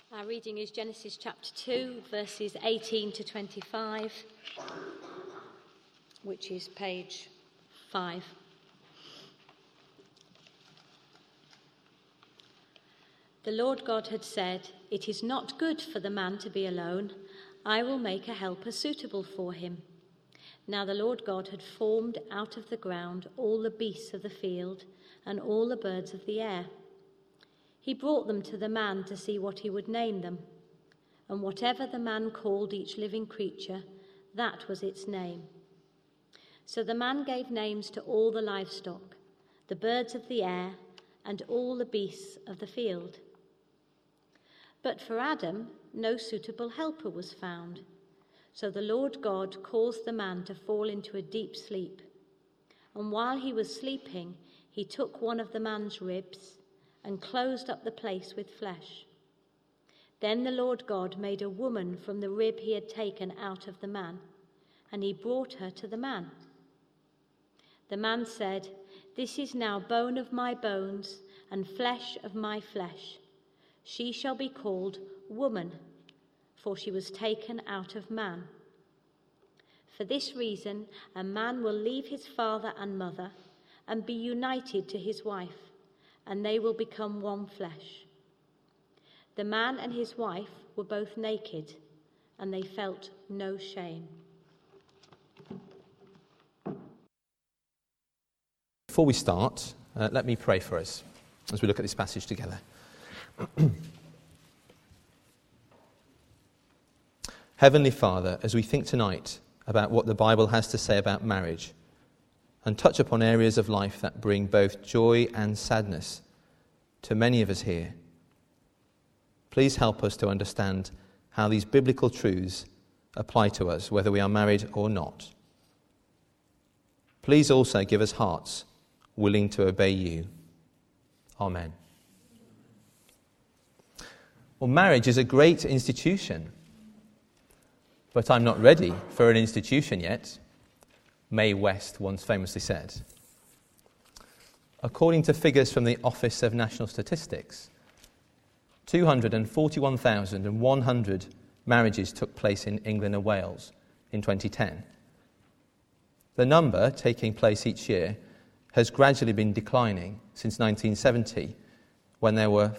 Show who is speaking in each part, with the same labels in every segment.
Speaker 1: Our reading is Genesis chapter 2, verses 18 to 25, which is page 5. The Lord God had said, "It is not good for the man to be alone. I will make a helper suitable for him." Now the Lord God had formed out of the ground all the beasts of the field and all the birds of the air. He brought them to the man to see what he would name them. And whatever the man called each living creature, that was its name. So the man gave names to all the livestock, the birds of the air, and all the beasts of the field. But for Adam, no suitable helper was found. So the Lord God caused the man to fall into a deep sleep. And while he was sleeping, he took one of the man's ribs and closed up the place with flesh. Then the Lord God made a woman from the rib he had taken out of the man, and he brought her to the man. The man said, "This is now bone of my bones and flesh of my flesh. She shall be called woman, for she was taken out of man. For this reason, a man will leave his father and mother and be united to his wife, and they will become one flesh." The man and his wife were both naked, and they felt no shame.
Speaker 2: Before we start, let me pray for us as we look at this passage together. Heavenly Father, as we think tonight about what the Bible has to say about marriage, and touch upon areas of life that bring both joy and sadness to many of us here, please help us to understand how these biblical truths apply to us, whether we are married or not. Please also give us hearts willing to obey you. Amen. Well, marriage is a great institution, but I'm not ready for an institution yet, Mae West once famously said. According to figures from the Office of National Statistics, 241,100 marriages took place in England and Wales in 2010. The number taking place each year has gradually been declining since 1970, when there were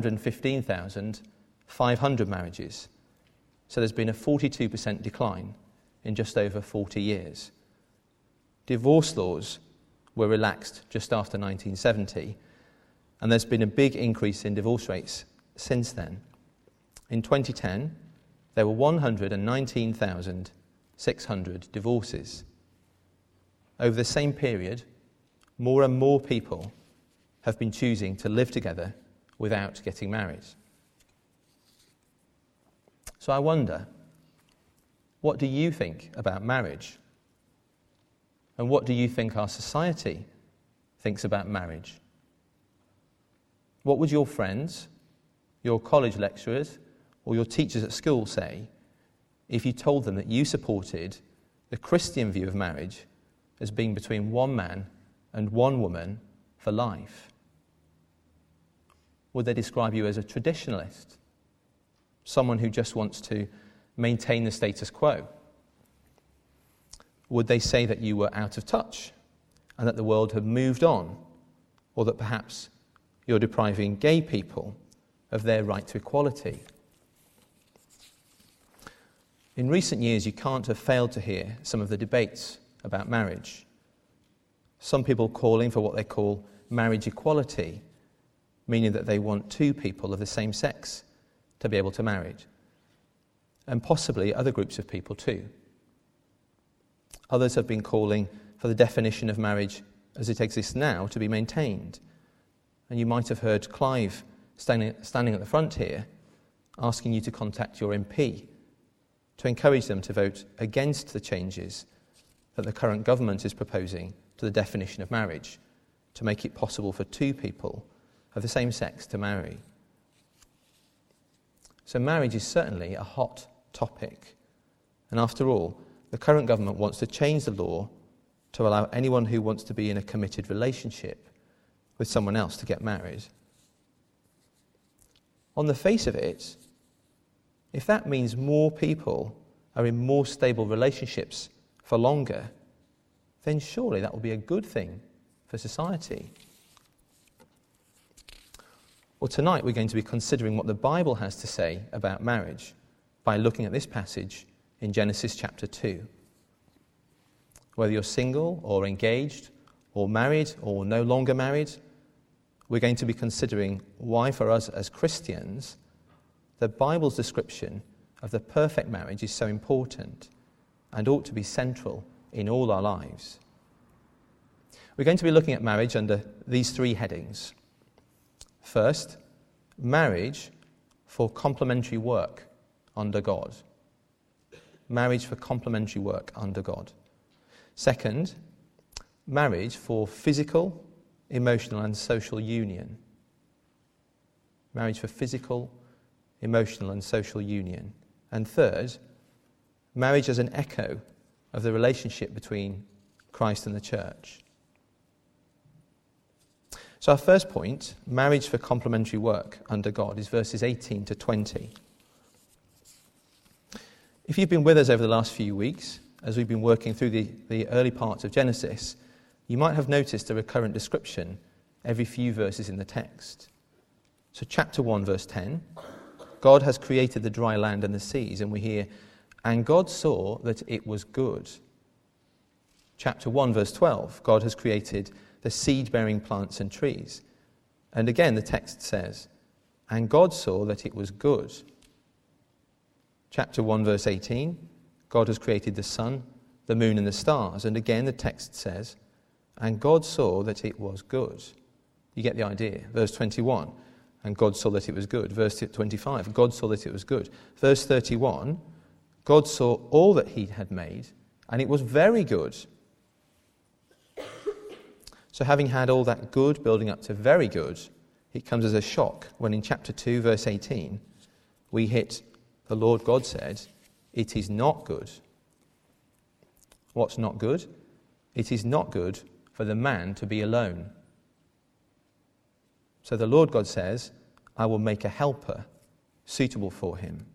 Speaker 2: 415,500 marriages. So there's been a 42% decline in just over 40 years. Divorce laws were relaxed just after 1970, and there's been a big increase in divorce rates since then. In 2010, there were 119,600 divorces. Over the same period, more and more people have been choosing to live together without getting married. So I wonder, what do you think about marriage? And what do you think our society thinks about marriage? What would your friends, your college lecturers, or your teachers at school say if you told them that you supported the Christian view of marriage as being between one man and one woman for life? Would they describe you as a traditionalist? Someone who just wants to maintain the status quo? Would they say that you were out of touch and that the world had moved on, or that perhaps you're depriving gay people of their right to equality? In recent years, you can't have failed to hear some of the debates about marriage. Some people calling for what they call marriage equality, meaning that they want two people of the same sex to be able to marry, and possibly other groups of people too. Others have been calling for the definition of marriage as it exists now to be maintained. And you might have heard Clive standing at the front here asking you to contact your MP to encourage them to vote against the changes that the current government is proposing to the definition of marriage, to make it possible for two people of the same sex to marry. So marriage is certainly a hot topic. And after all, the current government wants to change the law to allow anyone who wants to be in a committed relationship with someone else to get married. On the face of it, if that means more people are in more stable relationships for longer, then surely that will be a good thing for society. Well, tonight we're going to be considering what the Bible has to say about marriage by looking at this passage in Genesis chapter 2. Whether you're single or engaged or married or no longer married, we're going to be considering why for us as Christians the Bible's description of the perfect marriage is so important and ought to be central in all our lives. We're going to be looking at marriage under these three headings. First, marriage for complementary work under God. Marriage for complementary work under God. Second, marriage for physical, emotional and social union. Marriage for physical, emotional and social union. And third, marriage as an echo of the relationship between Christ and the church. So our first point, marriage for complementary work under God, is verses 18 to 20. If you've been with us over the last few weeks, as we've been working through the early parts of Genesis, you might have noticed a recurrent description every few verses in the text. So chapter 1, verse 10, God has created the dry land and the seas, and we hear, and God saw that it was good. Chapter 1, verse 12, God has created the seed-bearing plants and trees. And again, the text says, and God saw that it was good. Chapter 1, verse 18, God has created the sun, the moon and the stars. And again, the text says, and God saw that it was good. You get the idea. Verse 21, and God saw that it was good. Verse 25, God saw that it was good. Verse 31, God saw all that he had made, and it was very good. So having had all that good building up to very good, it comes as a shock when in chapter 2, verse 18, we hit, the Lord God said, it is not good. What's not good? It is not good for the man to be alone. So the Lord God says, I will make a helper suitable for him.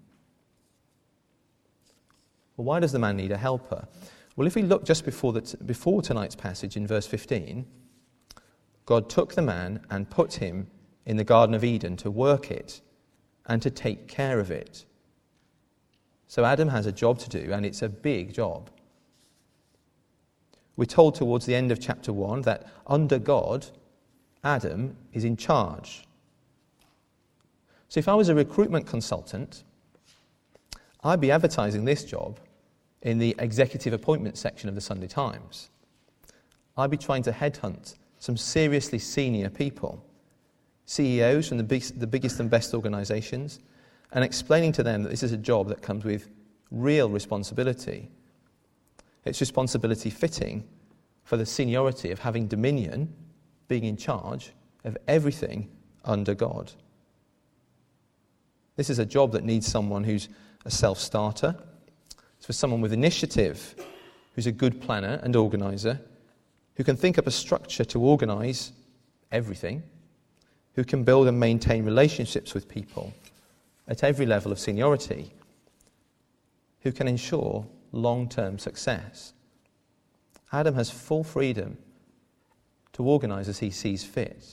Speaker 2: Well, why does the man need a helper? Well, if we look just before tonight's passage in verse 15, God took the man and put him in the Garden of Eden to work it and to take care of it. So Adam has a job to do, and it's a big job. We're told towards the end of chapter 1 that under God, Adam is in charge. So if I was a recruitment consultant, I'd be advertising this job in the executive appointment section of the Sunday Times. I'd be trying to headhunt some seriously senior people, CEOs from the biggest and best organisations, and explaining to them that this is a job that comes with real responsibility. It's responsibility fitting for the seniority of having dominion, being in charge of everything under God. This is a job that needs someone who's a self-starter. It's for someone with initiative, who's a good planner and organiser, who can think up a structure to organise everything, who can build and maintain relationships with people at every level of seniority, who can ensure long-term success. Adam has full freedom to organise as he sees fit.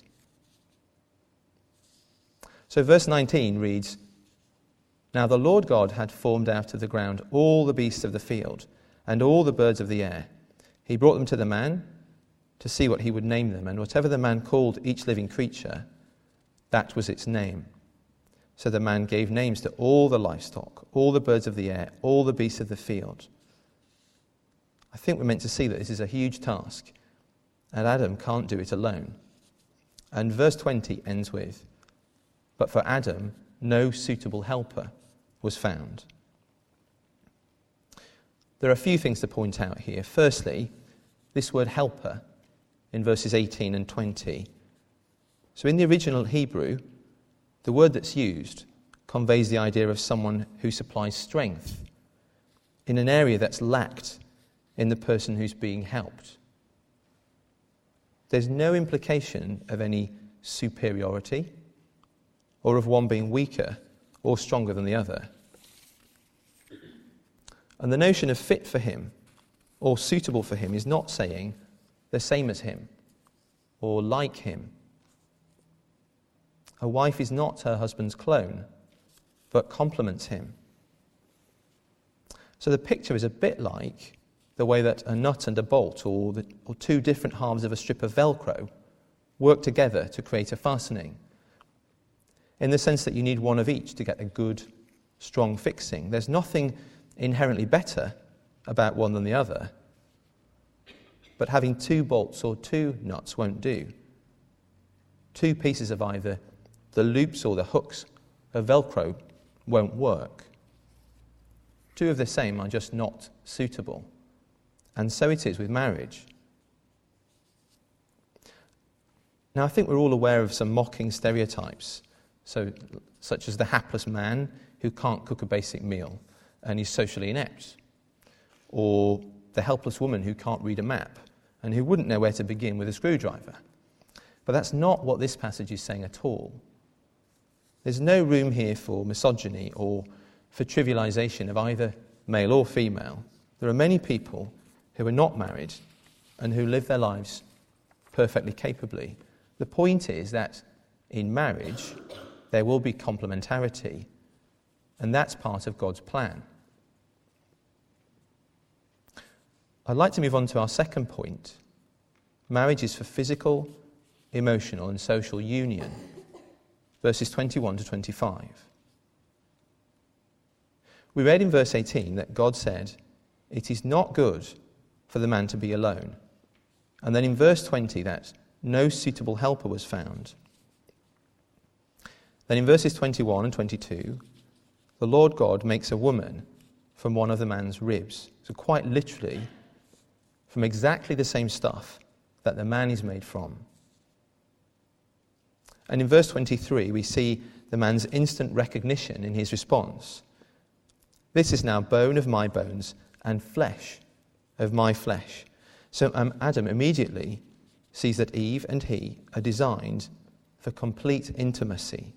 Speaker 2: So verse 19 reads, Now the Lord God had formed out of the ground all the beasts of the field and all the birds of the air. He brought them to the man to see what he would name them, and whatever the man called each living creature, that was its name. So the man gave names to all the livestock, all the birds of the air, all the beasts of the field. I think we're meant to see that this is a huge task, and Adam can't do it alone. And verse 20 ends with, But for Adam, no suitable helper was found. There are a few things to point out here. Firstly, this word helper in verses 18 and 20. So in the original Hebrew, the word that's used conveys the idea of someone who supplies strength in an area that's lacked in the person who's being helped. There's no implication of any superiority or of one being weaker or stronger than the other. And the notion of fit for him or suitable for him is not saying the same as him or like him. A wife is not her husband's clone, but complements him. So the picture is a bit like the way that a nut and a bolt, or two different halves of a strip of Velcro, work together to create a fastening, in the sense that you need one of each to get a good, strong fixing. There's nothing inherently better about one than the other, but having two bolts or two nuts won't do. Two pieces of either the loops or the hooks of Velcro won't work. Two of the same are just not suitable. And so it is with marriage. Now, I think we're all aware of some mocking stereotypes, such as the hapless man who can't cook a basic meal and is socially inept, or the helpless woman who can't read a map and who wouldn't know where to begin with a screwdriver. But that's not what this passage is saying at all. There's no room here for misogyny or for trivialization of either male or female. There are many people who are not married and who live their lives perfectly capably. The point is that in marriage there will be complementarity, and that's part of God's plan. I'd like to move on to our second point. Marriage is for physical, emotional, and social union. Verses 21 to 25. We read in verse 18 that God said, "It is not good for the man to be alone." And then in verse 20 that no suitable helper was found. Then in verses 21 and 22, the Lord God makes a woman from one of the man's ribs. So quite literally, from exactly the same stuff that the man is made from. And in verse 23, we see the man's instant recognition in his response. "This is now bone of my bones and flesh of my flesh." So Adam immediately sees that Eve and he are designed for complete intimacy.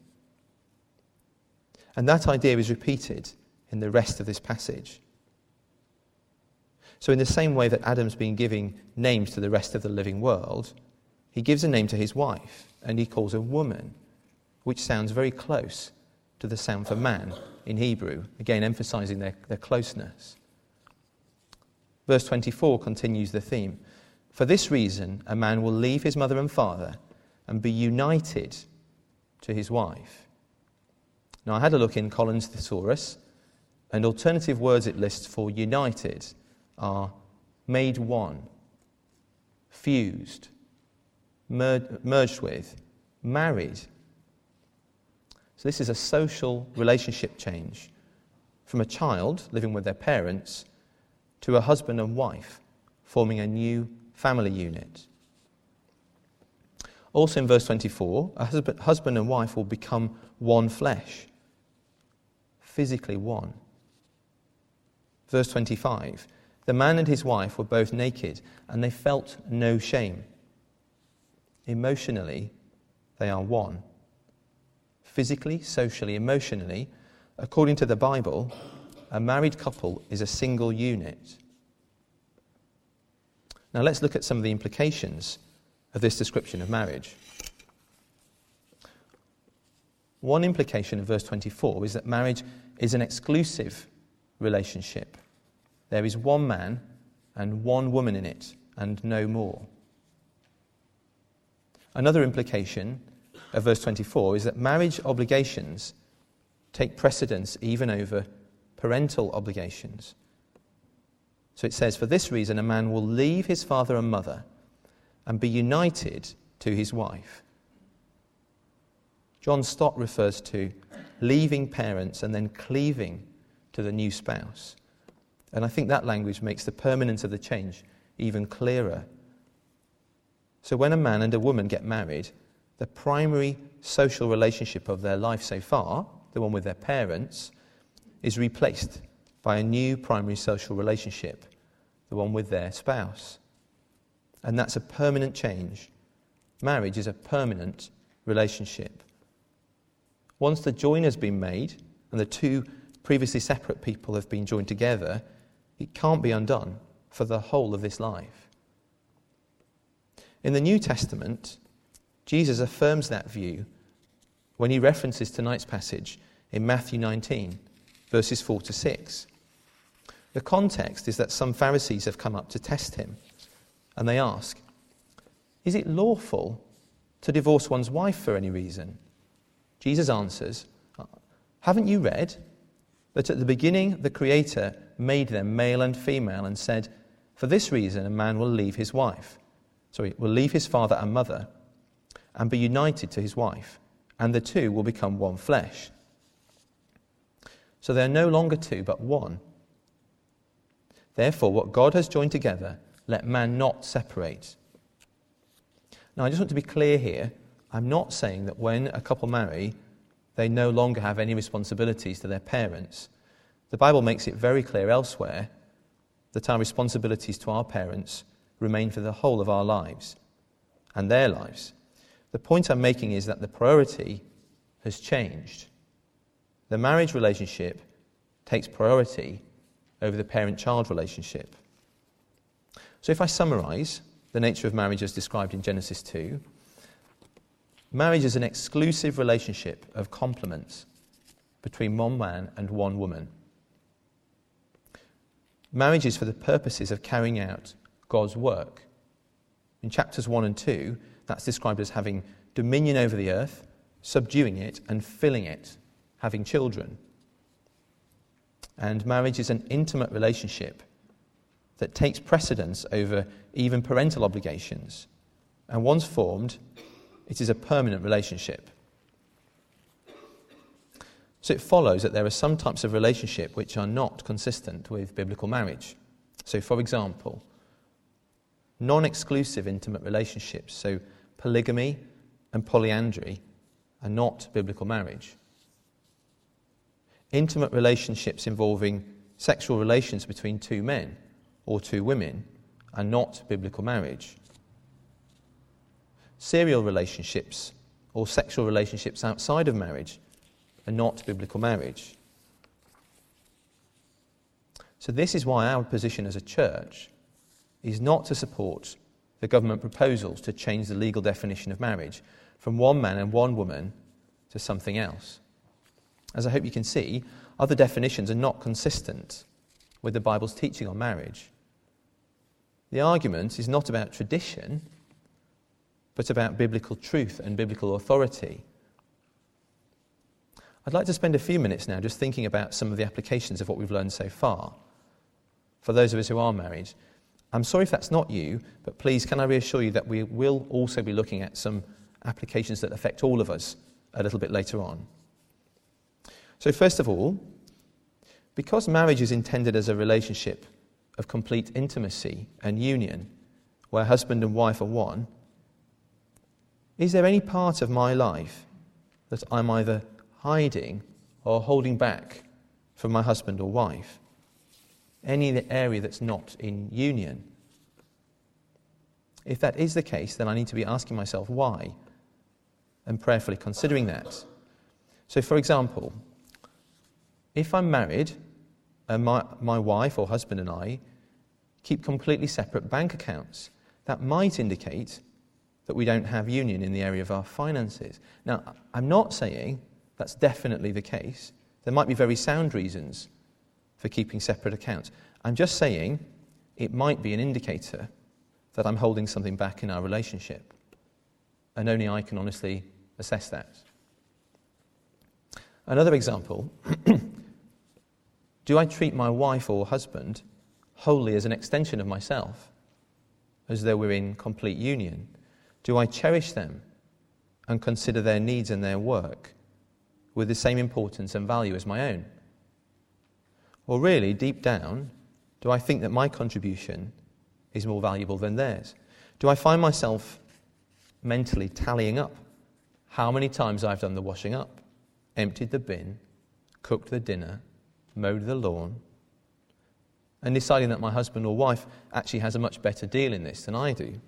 Speaker 2: And that idea is repeated in the rest of this passage. So in the same way that Adam's been giving names to the rest of the living world, he gives a name to his wife, and he calls her woman, which sounds very close to the sound for man in Hebrew, again emphasizing their closeness. Verse 24 continues the theme. "For this reason, a man will leave his mother and father and be united to his wife." Now, I had a look in Collins Thesaurus, and alternative words it lists for united are made one, fused, merged with, married. So this is a social relationship change from a child living with their parents to a husband and wife forming a new family unit. Also in verse 24, a husband and wife will become one flesh, physically one. Verse 25, the man and his wife were both naked and they felt no shame. Emotionally, they are one. Physically, socially, emotionally, according to the Bible, a married couple is a single unit. Now let's look at some of the implications of this description of marriage. One implication of verse 24 is that marriage is an exclusive relationship. There is one man and one woman in it, and no more. Another implication of verse 24 is that marriage obligations take precedence even over parental obligations. So it says, "For this reason a man will leave his father and mother and be united to his wife." John Stott refers to leaving parents and then cleaving to the new spouse. And I think that language makes the permanence of the change even clearer. So when a man and a woman get married, the primary social relationship of their life so far, the one with their parents, is replaced by a new primary social relationship, the one with their spouse. And that's a permanent change. Marriage is a permanent relationship. Once the join has been made and the two previously separate people have been joined together, It can't be undone for the whole of this life. In the New Testament, Jesus affirms that view when he references tonight's passage in Matthew 19, verses 4 to 6. The context is that some Pharisees have come up to test him, and they ask, "Is it lawful to divorce one's wife for any reason?" Jesus answers, "Haven't you read that at the beginning the Creator made them male and female and said, 'For this reason a man will leave his father and mother and be united to his wife, and the two will become one flesh.' So they are no longer two but one. Therefore, what God has joined together, let man not separate." Now, I just want to be clear here. I'm not saying that when a couple marry, they no longer have any responsibilities to their parents. The Bible makes it very clear elsewhere that our responsibilities to our parents remain for the whole of our lives and their lives. The point I'm making is that the priority has changed. The marriage relationship takes priority over the parent-child relationship. So if I summarise the nature of marriage as described in Genesis 2, marriage is an exclusive relationship of complements between one man and one woman. Marriage is for the purposes of carrying out God's work. In chapters 1 and 2, that's described as having dominion over the earth, subduing it and filling it, having children. And marriage is an intimate relationship that takes precedence over even parental obligations. And once formed, it is a permanent relationship. So it follows that there are some types of relationship which are not consistent with biblical marriage. So, for example, non-exclusive intimate relationships, so polygamy and polyandry, are not biblical marriage. Intimate relationships involving sexual relations between two men or two women are not biblical marriage. Serial relationships or sexual relationships outside of marriage are not biblical marriage. So this is why our position as a church is not to support the government proposals to change the legal definition of marriage from one man and one woman to something else. As I hope you can see, other definitions are not consistent with the Bible's teaching on marriage. The argument is not about tradition, but about biblical truth and biblical authority. I'd like to spend a few minutes now just thinking about some of the applications of what we've learned so far. For those of us who are married, I'm sorry if that's not you, but please can I reassure you that we will also be looking at some applications that affect all of us a little bit later on. So first of all, because marriage is intended as a relationship of complete intimacy and union, where husband and wife are one, is there any part of my life that I'm either hiding or holding back from my husband or wife? Any area that's not in union? If that is the case, then I need to be asking myself why and prayerfully considering that. So, for example, if I'm married and my wife or husband and I keep completely separate bank accounts, that might indicate that we don't have union in the area of our finances. Now, I'm not saying that's definitely the case. There might be very sound reasons for keeping separate accounts. I'm just saying it might be an indicator that I'm holding something back in our relationship. And only I can honestly assess that. Another example, do I treat my wife or husband wholly as an extension of myself, as though we're in complete union? Do I cherish them and consider their needs and their work with the same importance and value as my own? Or really, deep down, do I think that my contribution is more valuable than theirs? Do I find myself mentally tallying up how many times I've done the washing up, emptied the bin, cooked the dinner, mowed the lawn, and deciding that my husband or wife actually has a much better deal in this than I do?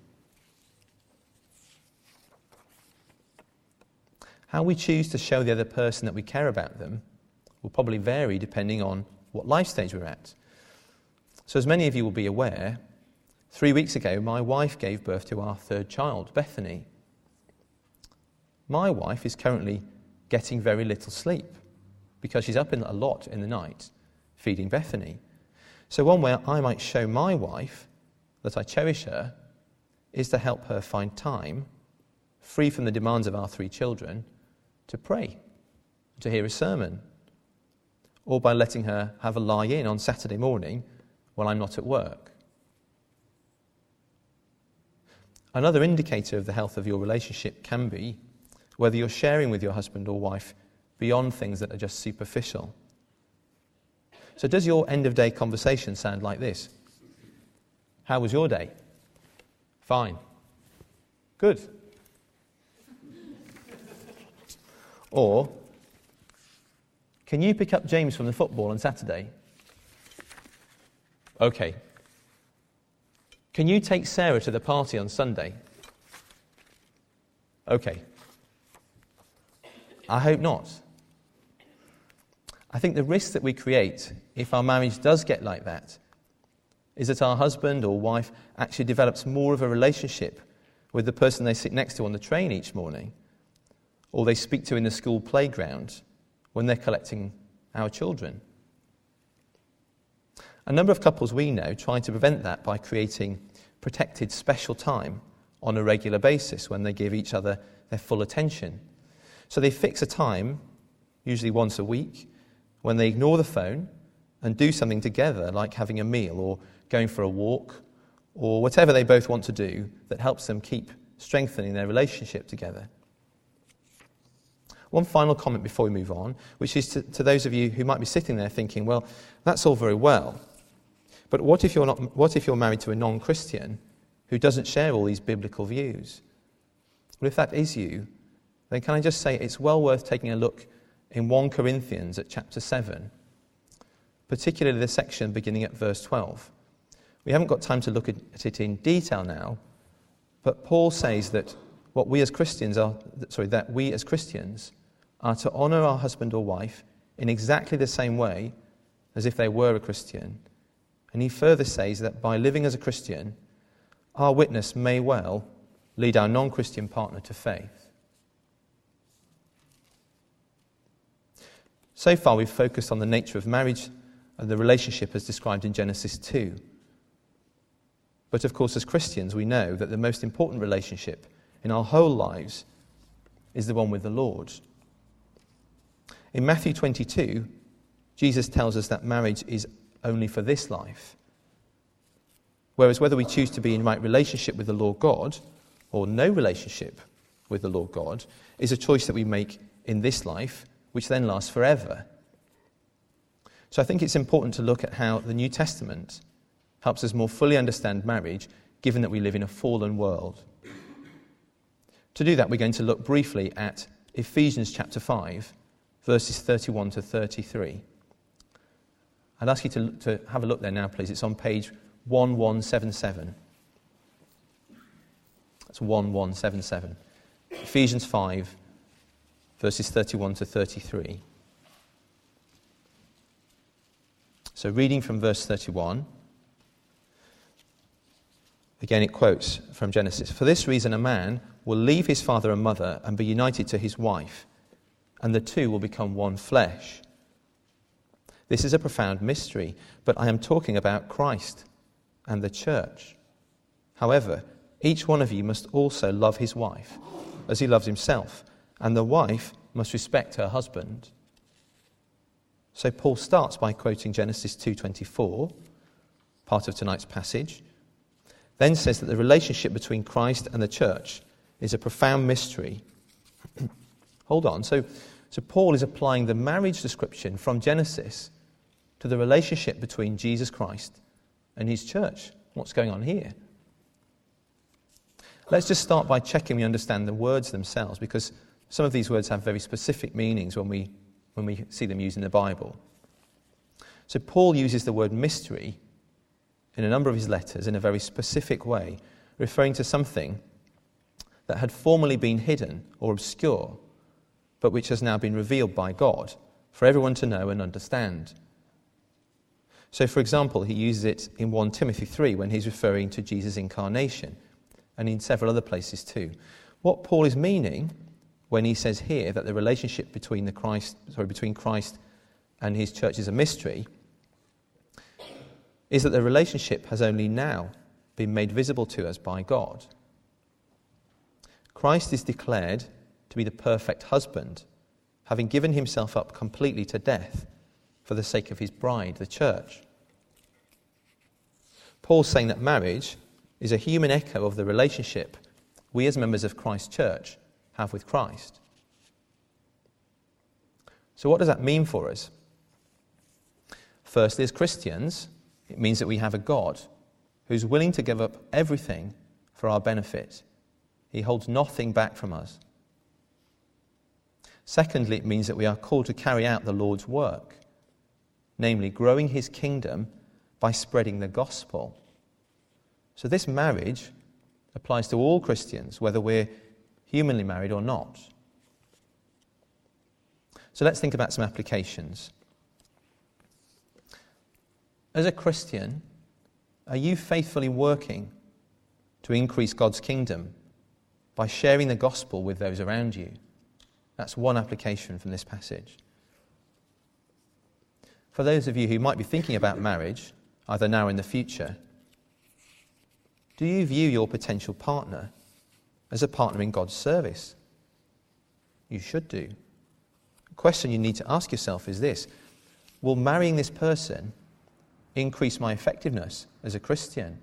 Speaker 2: How we choose to show the other person that we care about them will probably vary depending on what life stage we're at. So as many of you will be aware, 3 weeks ago my wife gave birth to our third child, Bethany. My wife is currently getting very little sleep because she's up a lot in the night feeding Bethany. So one way I might show my wife that I cherish her is to help her find time, free from the demands of our 3 children, to pray, to hear a sermon, or by letting her have a lie-in on Saturday morning while I'm not at work. Another indicator of the health of your relationship can be whether you're sharing with your husband or wife beyond things that are just superficial. So does your end-of-day conversation sound like this? How was your day? Fine. Good. Or, can you pick up James from the football on Saturday? Okay. Can you take Sarah to the party on Sunday? Okay. I hope not. I think the risk that we create if our marriage does get like that is that our husband or wife actually develops more of a relationship with the person they sit next to on the train each morning, or they speak to in the school playground when they're collecting our children. A number of couples we know try to prevent that by creating protected special time on a regular basis when they give each other their full attention. So they fix a time, usually once a week, when they ignore the phone and do something together, like having a meal or going for a walk, or whatever they both want to do that helps them keep strengthening their relationship together. One final comment before we move on, which is to those of you who might be sitting there thinking, well, that's all very well, but what if you're married to a non-Christian who doesn't share all these biblical views? Well, if that is you, then can I just say it's well worth taking a look in 1 Corinthians at chapter 7, particularly the section beginning at verse 12. We haven't got time to look at it in detail now, but Paul says that we as Christians are to honour our husband or wife in exactly the same way as if they were a Christian. And he further says that by living as a Christian, our witness may well lead our non-Christian partner to faith. So far we've focused on the nature of marriage and the relationship as described in Genesis 2. But of course, as Christians, we know that the most important relationship in our whole lives is the one with the Lord. In Matthew 22, Jesus tells us that marriage is only for this life. Whereas whether we choose to be in right relationship with the Lord God or no relationship with the Lord God is a choice that we make in this life, which then lasts forever. So I think it's important to look at how the New Testament helps us more fully understand marriage, given that we live in a fallen world. To do that, we're going to look briefly at Ephesians chapter 5, verses 31 to 33. I'd ask you to have a look there now, please. It's on page 1177. That's 1177. Ephesians 5, verses 31 to 33. So reading from verse 31, again it quotes from Genesis. For this reason a man will leave his father and mother and be united to his wife, and the two will become one flesh. This is a profound mystery, but I am talking about Christ and the church. However, each one of you must also love his wife as he loves himself, and the wife must respect her husband. So Paul starts by quoting Genesis 2:24, part of tonight's passage, then says that the relationship between Christ and the church is a profound mystery. Hold on, so Paul is applying the marriage description from Genesis to the relationship between Jesus Christ and his church. What's going on here? Let's just start by checking we understand the words themselves, because some of these words have very specific meanings when we see them used in the Bible. So Paul uses the word mystery in a number of his letters in a very specific way, referring to something that had formerly been hidden or obscure, but which has now been revealed by God for everyone to know and understand. So, for example, he uses it in 1 Timothy 3 when he's referring to Jesus' incarnation, and in several other places too. What Paul is meaning when he says here that the relationship between Christ and his church is a mystery is that the relationship has only now been made visible to us by God. Christ is declared to be the perfect husband, having given himself up completely to death for the sake of his bride, the church. Paul's saying that marriage is a human echo of the relationship we as members of Christ's church have with Christ. So what does that mean for us? Firstly, as Christians, it means that we have a God who's willing to give up everything for our benefit. He holds nothing back from us. Secondly, it means that we are called to carry out the Lord's work, namely growing his kingdom by spreading the gospel. So this marriage applies to all Christians, whether we're humanly married or not. So let's think about some applications. As a Christian, are you faithfully working to increase God's kingdom by sharing the gospel with those around you? That's one application from this passage. For those of you who might be thinking about marriage, either now or in the future, do you view your potential partner as a partner in God's service? You should do. The question you need to ask yourself is this: will marrying this person increase my effectiveness as a Christian?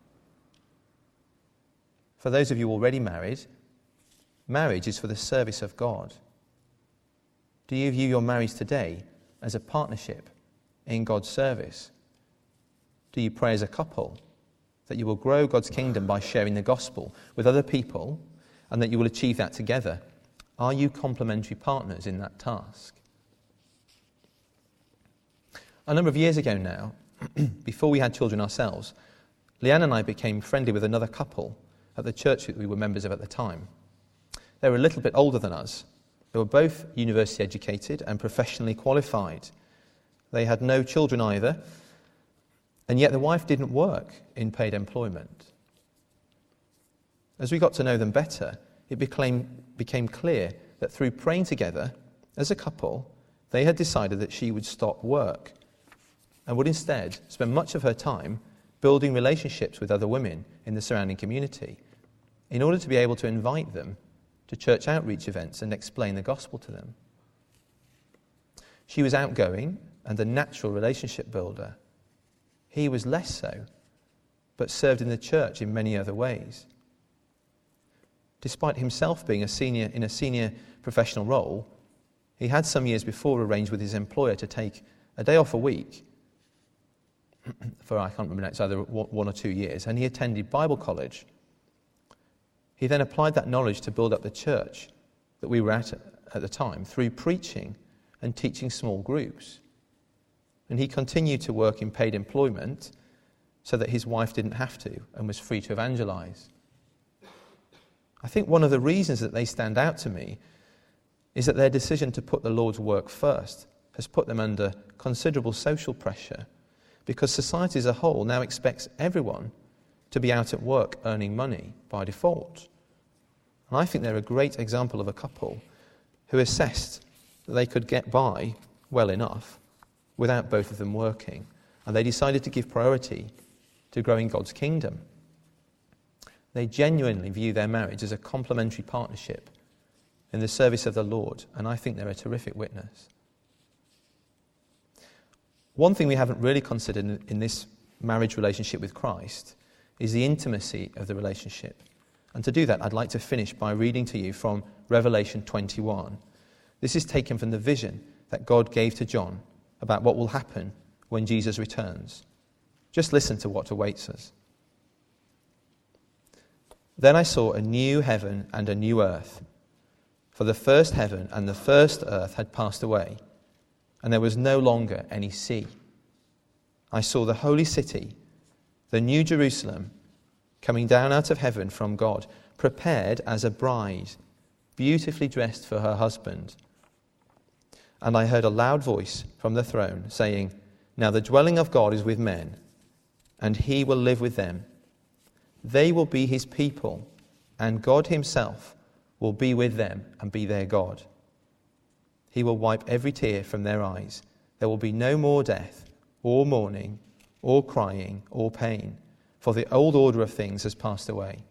Speaker 2: For those of you already married, marriage is for the service of God. Do you view your marriage today as a partnership in God's service? Do you pray as a couple that you will grow God's kingdom by sharing the gospel with other people and that you will achieve that together? Are you complementary partners in that task? A number of years ago now, before we had children ourselves, Leanne and I became friendly with another couple at the church that we were members of at the time. They were a little bit older than us. They were both university educated and professionally qualified. They had no children either, and yet the wife didn't work in paid employment. As we got to know them better, it became clear that through praying together as a couple, they had decided that she would stop work and would instead spend much of her time building relationships with other women in the surrounding community in order to be able to invite them to church outreach events and explain the gospel to them. She was outgoing and a natural relationship builder. He was less so, but served in the church in many other ways. Despite himself being in a senior professional role, he had some years before arranged with his employer to take a day off a week for, I can't remember now, it's either 1 or 2 years, and he attended Bible college. He then applied that knowledge to build up the church that we were at the time through preaching and teaching small groups. And he continued to work in paid employment so that his wife didn't have to and was free to evangelize. I think one of the reasons that they stand out to me is that their decision to put the Lord's work first has put them under considerable social pressure, because society as a whole now expects everyone to be out at work earning money by default. And I think they're a great example of a couple who assessed that they could get by well enough without both of them working, and they decided to give priority to growing God's kingdom. They genuinely view their marriage as a complementary partnership in the service of the Lord, and I think they're a terrific witness. One thing we haven't really considered in this marriage relationship with Christ is the intimacy of the relationship. And to do that, I'd like to finish by reading to you from Revelation 21. This is taken from the vision that God gave to John about what will happen when Jesus returns. Just listen to what awaits us. Then I saw a new heaven and a new earth, for the first heaven and the first earth had passed away, and there was no longer any sea. I saw the holy city, the new Jerusalem, coming down out of heaven from God, prepared as a bride, beautifully dressed for her husband. And I heard a loud voice from the throne saying, Now the dwelling of God is with men, and he will live with them. They will be his people, and God himself will be with them and be their God. He will wipe every tear from their eyes. There will be no more death, or mourning, or crying, or pain, for the old order of things has passed away.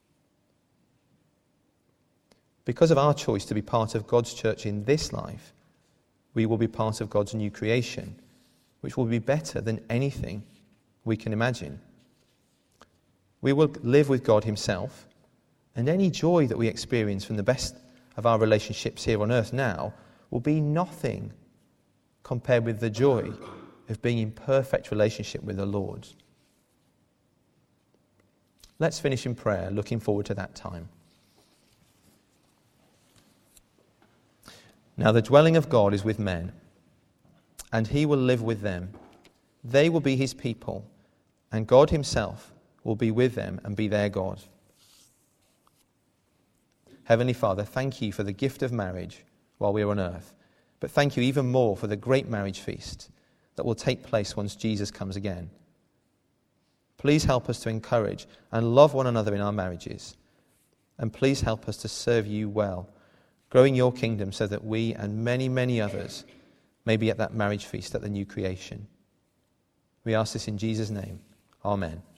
Speaker 2: Because of our choice to be part of God's church in this life, we will be part of God's new creation, which will be better than anything we can imagine. We will live with God himself, and any joy that we experience from the best of our relationships here on earth now will be nothing compared with the joy of being in perfect relationship with the Lord. Let's finish in prayer, looking forward to that time. Now the dwelling of God is with men, and he will live with them. They will be his people, and God himself will be with them and be their God. Heavenly Father, thank you for the gift of marriage while we are on earth, but thank you even more for the great marriage feast that will take place once Jesus comes again. Please help us to encourage and love one another in our marriages, and please help us to serve you well, growing your kingdom so that we and many, many others may be at that marriage feast at the new creation. We ask this in Jesus' name. Amen.